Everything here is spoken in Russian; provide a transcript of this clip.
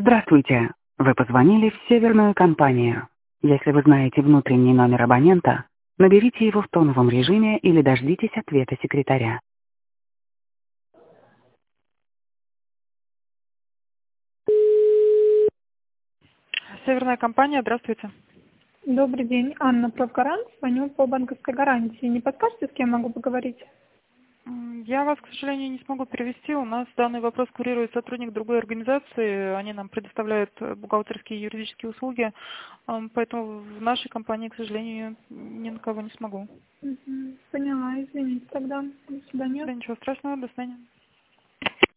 Здравствуйте. Вы позвонили в Северную компанию. Если вы знаете внутренний номер абонента, наберите его в тоновом режиме или дождитесь ответа секретаря. Северная компания, здравствуйте. Добрый день, Анна Правгарант, звоню по банковской гарантии. Не подскажете, с кем могу поговорить? Я вас, к сожалению, не смогу перевести. У нас данный вопрос курирует сотрудник другой организации. Они нам предоставляют бухгалтерские и юридические услуги. Поэтому в нашей компании, к сожалению, ни на кого не смогу. Поняла, извините тогда. До свидания. Да, ничего страшного, до свидания.